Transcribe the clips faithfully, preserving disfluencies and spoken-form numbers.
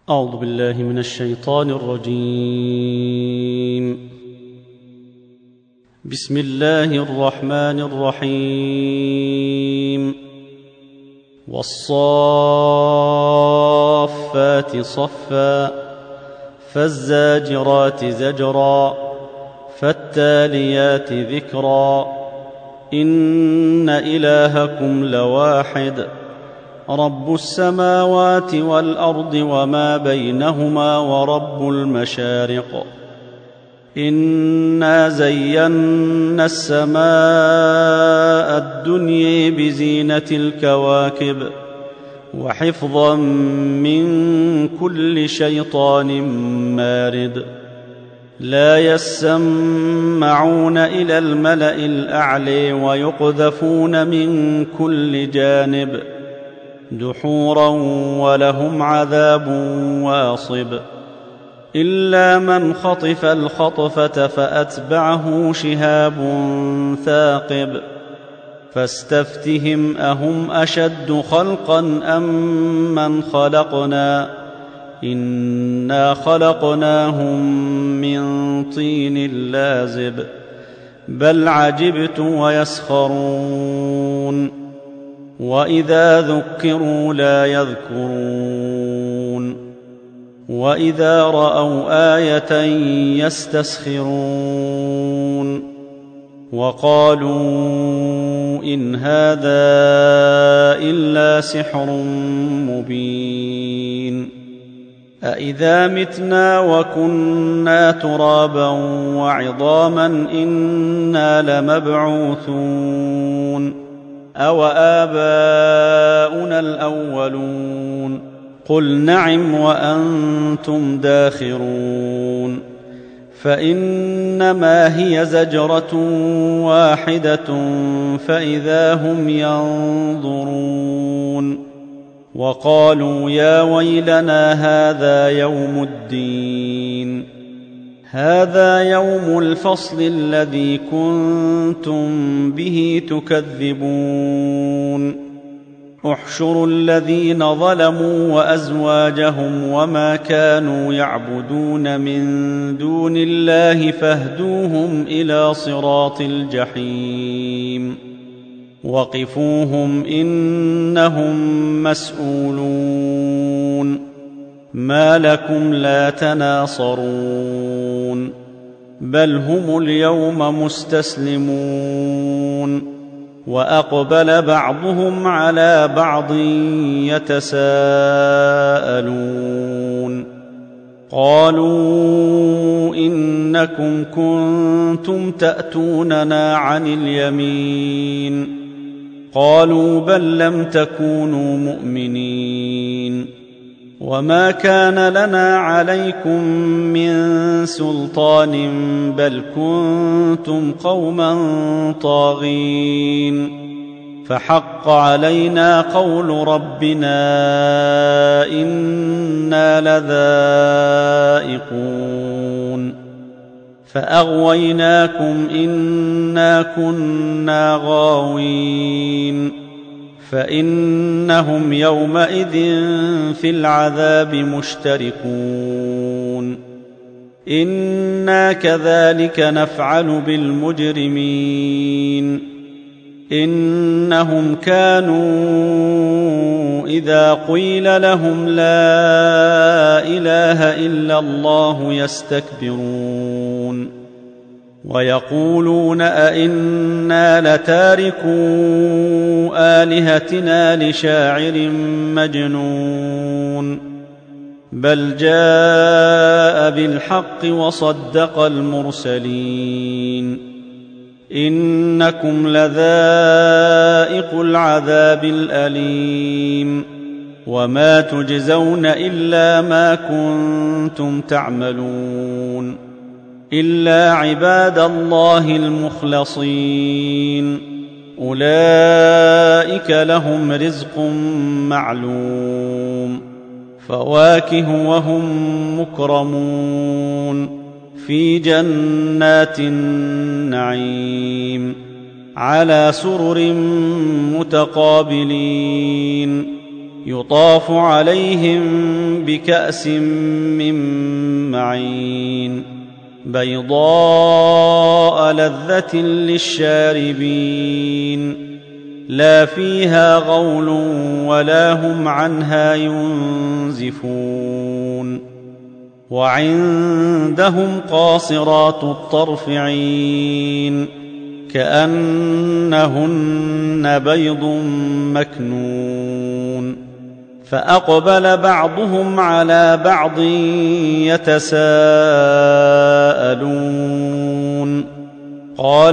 أعوذ بالله من الشيطان الرجيم. بسم الله الرحمن الرحيم. والصافات صفا فالزاجرات زجرا فالتاليات ذكرا إن إلهكم لواحد رب السماوات والأرض وما بينهما ورب المشارق إنا زينا السماء الدنيا بزينة الكواكب وحفظا من كل شيطان مارد لا يسمعون إلى الملأ الأعلى ويقذفون من كل جانب دحورا ولهم عذاب واصب إلا من خطف الخطفة فأتبعه شهاب ثاقب فاستفتهم أهم أشد خلقا أم من خلقنا إنا خلقناهم من طين لازب بل عجبت ويسخرون وإذا ذكروا لا يذكرون وإذا رأوا آية يستسخرون وقالوا إن هذا إلا سحر مبين أإذا متنا وكنا ترابا وعظاما إنا لمبعوثون أو آباؤنا الأولون قل نعم وأنتم داخرون فإنما هي زجرة واحدة فإذا هم ينظرون وقالوا يا ويلنا هذا يوم الدين هذا يوم الفصل الذي كنتم به تكذبون احشروا الذين ظلموا وأزواجهم وما كانوا يعبدون من دون الله فاهدوهم إلى صراط الجحيم وقفوهم إنهم مسؤولون ما لكم لا تناصرون بل هم اليوم مستسلمون وأقبل بعضهم على بعض يتساءلون قالوا إنكم كنتم تأتوننا عن اليمين قالوا بل لم تكونوا مؤمنين وما كان لنا عليكم من سلطان بل كنتم قوما طاغين فحق علينا قول ربنا إنا لذائقون فأغويناكم إنا كنا غاوين فإنهم يومئذ في العذاب مشتركون إنا كذلك نفعل بالمجرمين إنهم كانوا إذا قيل لهم لا إله إلا الله يستكبرون ويقولون أئنا لتاركو آلهتنا لشاعر مجنون بل جاء بالحق وصدق المرسلين إنكم لذائقو العذاب الأليم وما تجزون إلا ما كنتم تعملون إلا عباد الله المخلصين أولئك لهم رزق معلوم فواكه وهم مكرمون في جنات النعيم على سرر متقابلين يطاف عليهم بكأس من معين بيضاء لذة للشاربين لا فيها غول ولا هم عنها ينزفون وعندهم قاصرات الطرف عين كأنهن بيض مكنون فأقبل بعضهم على بعض يتساءلون قال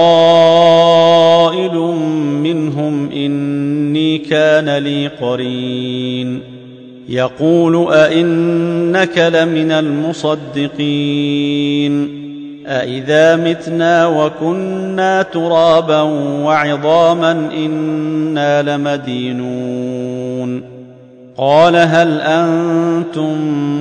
قائل منهم إني كان لي قرين يقول أئنك لمن المصدقين أئذا متنا وكنا ترابا وعظاما إنا لمدينون قال هل أنتم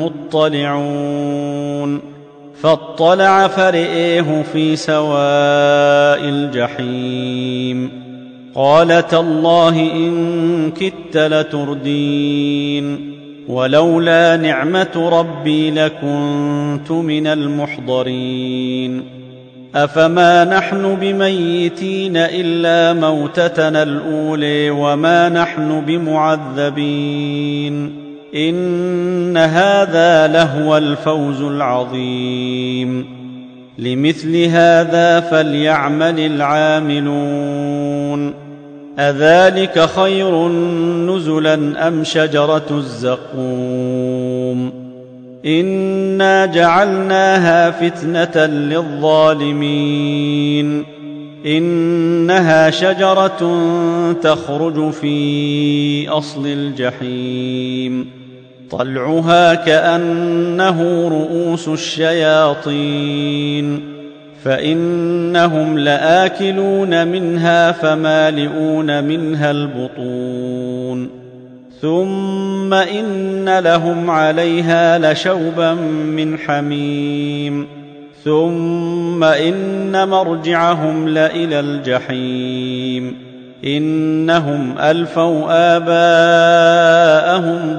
مطلعون فاطلع فرئيه في سواء الجحيم قال تالله إن كدت لتردين ولولا نعمة ربي لكنت من المحضرين أفما نحن بميتين إلا موتتنا الأولى وما نحن بمعذبين إن هذا لهو الفوز العظيم لمثل هذا فليعمل العاملون أذلك خير نزلا أم شجرة الزقوم إنا جعلناها فتنة للظالمين إنها شجرة تخرج في أصل الجحيم طلعها كأنه رؤوس الشياطين فإنهم لآكلون منها فمالئون منها البطون ثم إن لهم عليها لشوبا من حميم ثم إن مرجعهم لإلى الجحيم إنهم ألفوا آباءهم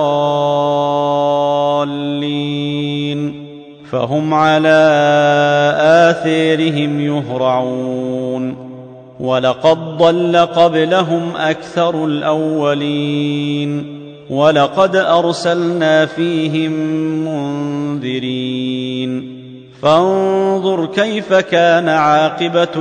ضالين فهم على آثارهم يهرعون ولقد ضل قبلهم أكثر الأولين ولقد أرسلنا فيهم منذرين فانظر كيف كان عاقبة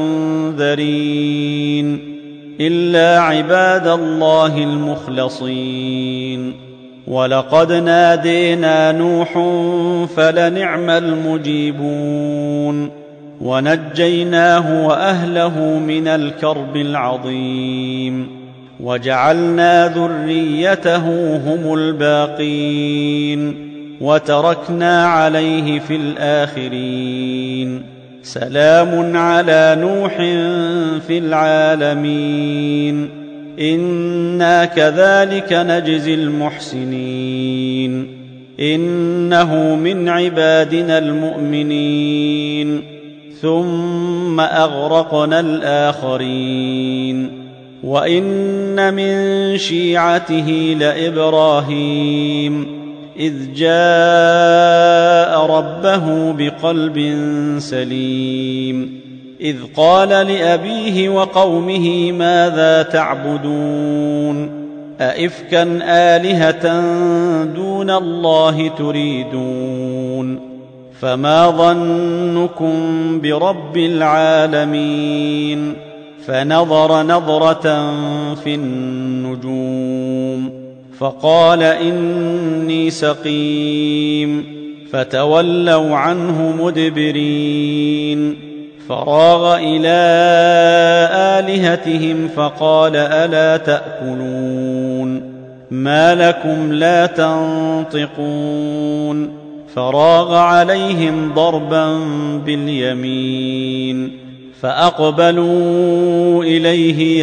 المنذرين إلا عباد الله المخلصين ولقد نادينا نوح فلنعم المجيبون ونجيناه وأهله من الكرب العظيم وجعلنا ذريته هم الباقين وتركنا عليه في الآخرين سلام على نوح في العالمين إنا كذلك نجزي المحسنين إنه من عبادنا المؤمنين ثم أغرقنا الآخرين وإن من شيعته لإبراهيم إذ جاء ربه بقلب سليم إذ قال لأبيه وقومه ماذا تعبدون أئفكا آلهة دون الله تريدون فما ظنكم برب العالمين فنظر نظرة في النجوم فقال إني سقيم فتولوا عنه مدبرين فراغ إلى آلهتهم فقال ألا تأكلون ما لكم لا تنطقون فراغ عليهم ضربا باليمين فأقبلوا إليه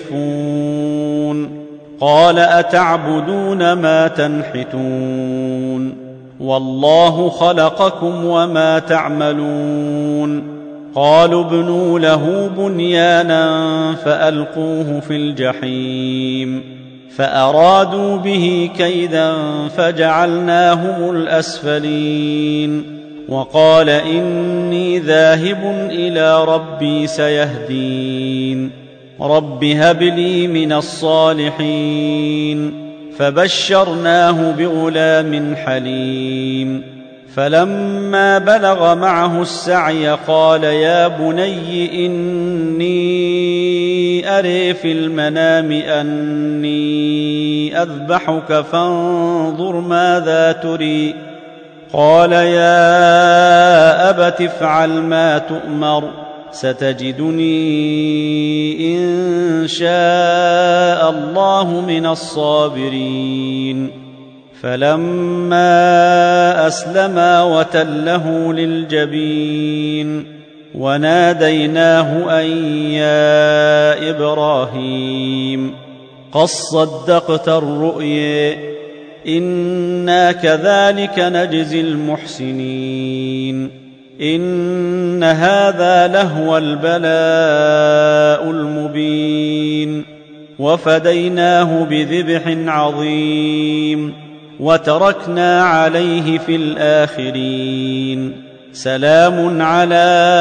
يزفون قال أتعبدون ما تنحتون والله خلقكم وما تعملون قالوا ابنوا له بنيانا فألقوه في الجحيم فأرادوا به كيدا فجعلناهم الأسفلين وقال إني ذاهب إلى ربي سيهدين رب هب لي من الصالحين فبشرناه بغلام حليم فلما بلغ معه السعي قال يا بني إني أري في المنام أني أذبحك فانظر ماذا تري قال يا أبت افعل ما تؤمر ستجدني إن شاء الله من الصابرين فلما أسلما وتله للجبين وناديناه أن يا إبراهيم قد صدقت الرؤيا إنا كذلك نجزي المحسنين إن هذا لهو البلاء المبين وفديناه بذبح عظيم وتركنا عليه في الآخرين سلام على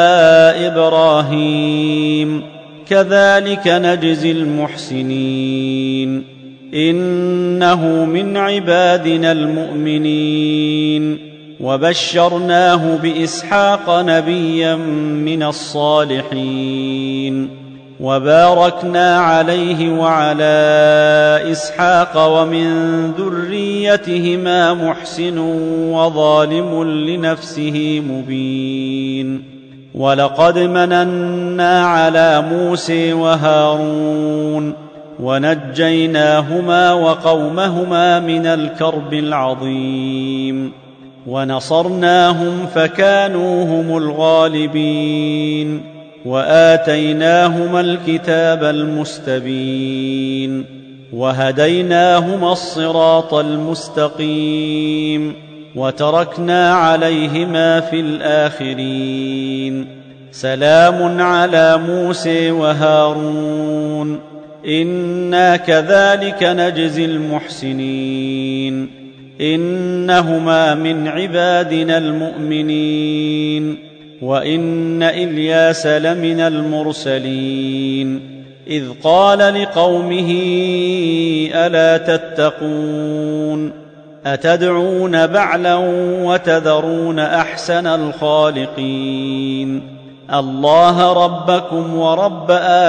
إبراهيم كذلك نجزي المحسنين إنه من عبادنا المؤمنين وبشرناه بإسحاق نبيا من الصالحين وباركنا عليه وعلى إسحاق ومن ذريتهما محسن وظالم لنفسه مبين ولقد مننا على موسى وهارون ونجيناهما وقومهما من الكرب العظيم ونصرناهم فكانوا هم الغالبين وآتيناهما الكتاب المستبين وهديناهما الصراط المستقيم وتركنا عليهما في الآخرين سلام على موسى وهارون إنا كذلك نجزي المحسنين إنهما من عبادنا المؤمنين وإن إلياس لمن المرسلين إذ قال لقومه ألا تتقون أتدعون بعلا وتذرون أحسن الخالقين الله ربكم ورب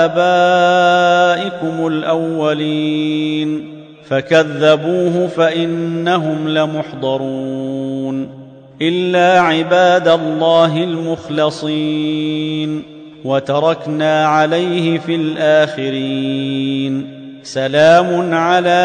آبائكم الأولين فكذبوه فإنهم لمحضرون إلا عباد الله المخلصين وتركنا عليه في الآخرين سلام على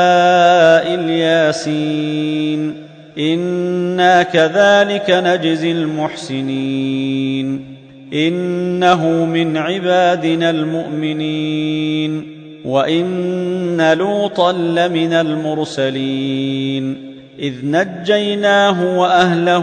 الياسين إنا كذلك نجزي المحسنين إنه من عبادنا المؤمنين وإن لوطا لمن المرسلين إذ نجيناه وأهله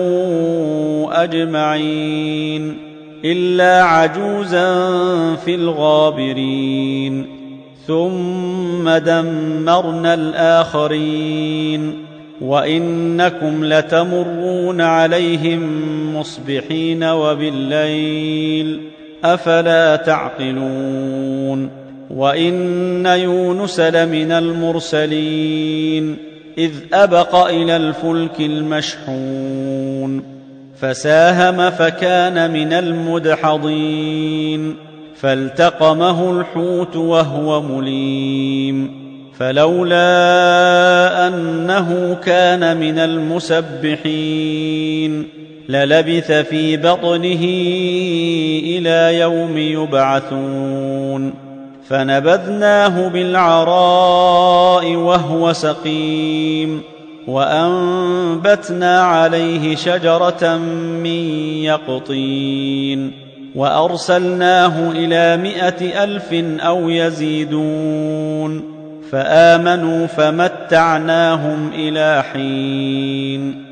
أجمعين إلا عجوزا في الغابرين ثم دمرنا الآخرين وإنكم لتمرون عليهم مصبحين وبالليل أفلا تعقلون وإن يونس لمن المرسلين إذ أبق إلى الفلك المشحون فساهم فكان من المدحضين فالتقمه الحوت وهو مليم فلولا أنه كان من المسبحين للبث في بطنه إلى يوم يبعثون فنبذناه بالعراء وهو سقيم وأنبتنا عليه شجرة من يقطين وأرسلناه إلى مائة ألف أو يزيدون فآمنوا فمتعناهم إلى حين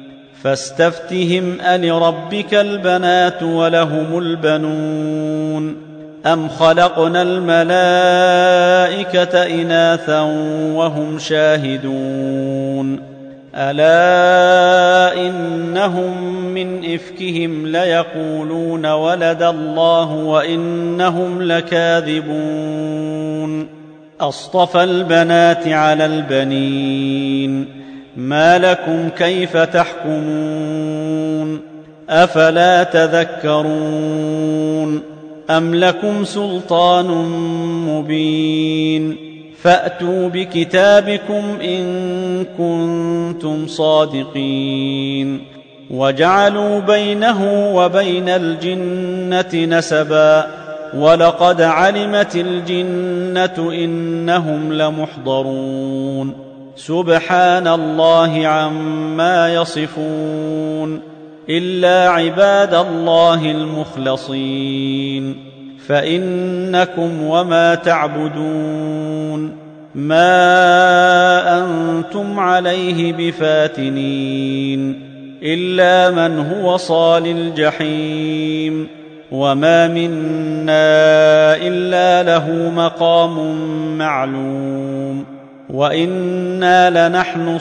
فاستفتهم ألربك البنات ولهم البنون أم خلقنا الملائكة إناثا وهم شاهدون ألا إنهم من إفكهم ليقولون ولد الله وإنهم لكاذبون أصطفى البنات على البنين ما لكم كيف تحكمون أفلا تذكرون أم لكم سلطان مبين فأتوا بكتابكم إن كنتم صادقين وجعلوا بينه وبين الجنة نسبا ولقد علمت الجنة إنهم لمحضرون سبحان الله عما يصفون إلا عباد الله المخلصين فإنكم وما تعبدون ما أنتم عليه بفاتنين إلا من هو صال الجحيم وما منا إلا له مقام معلوم وإنا لنحن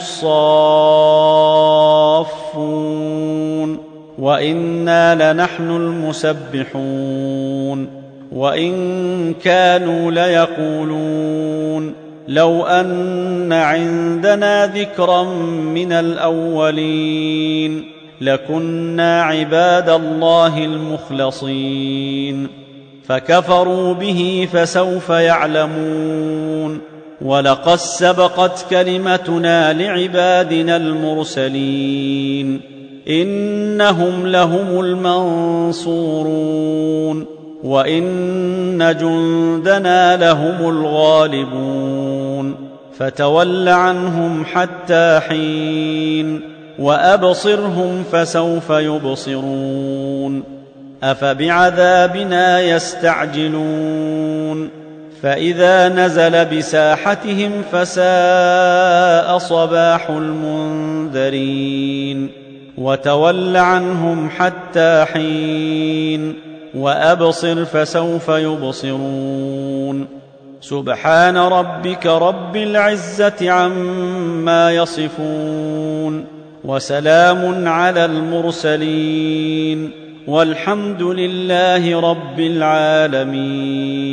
الصافون وإنا لنحن المسبحون وإن كانوا ليقولون لو أن عندنا ذكرا من الأولين لكنا عباد الله المخلصين فكفروا به فسوف يعلمون ولقد سبقت كلمتنا لعبادنا المرسلين إنهم لهم المنصورون وإن جندنا لهم الغالبون فتول عنهم حتى حين وأبصرهم فسوف يبصرون أفبعذابنا يستعجلون فإذا نزل بساحتهم فساء صباح المنذرين وتول عنهم حتى حين وأبصر فسوف يبصرون سبحان ربك رب العزة عما يصفون وسلام على المرسلين والحمد لله رب العالمين.